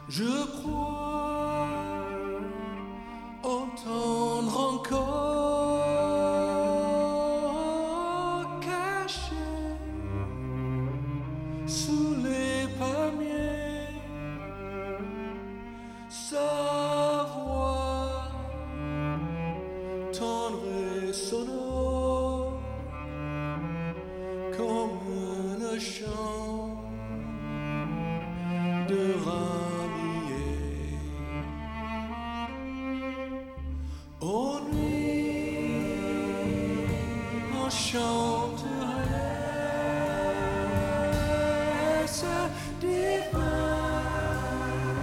Je crois entendre encore caché sous les palmiers sa voix tendre et sonore comme un chant de ramier. Ô nuit, on chanterait ce divin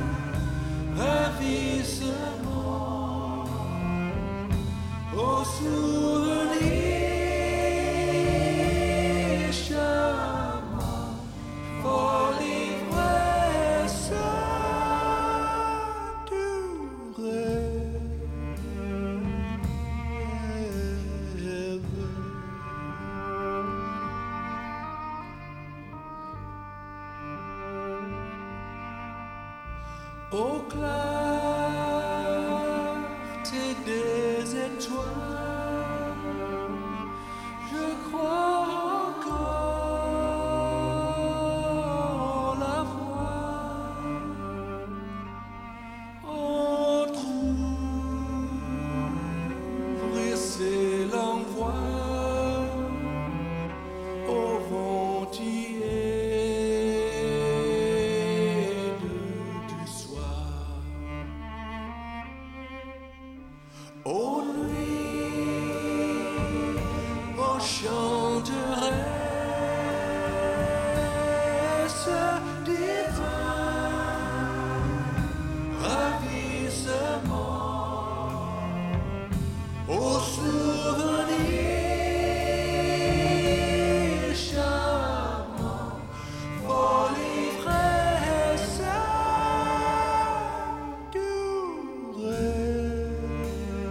ravissement au souvenir charmant, folle ivresse du rêve. Ô clarté des étoiles, je crois encore la voir entr'ouvrir ses longues voiles au ventier du soir. Ô nuit, on chanterait ce divin ravissement au souvenir charmant, folle ivresse du rêve.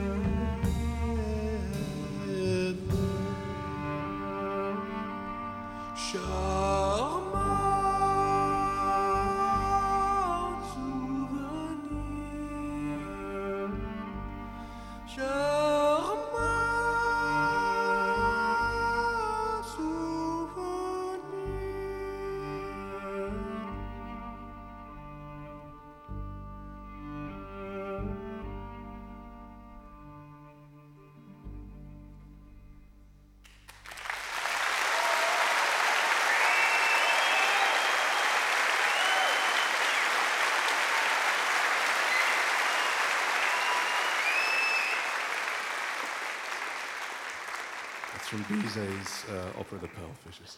Charmant souvenir, charmant That's from Bizet's opera The Pearl Fishers.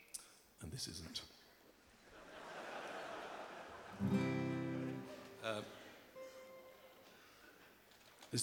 And this isn't.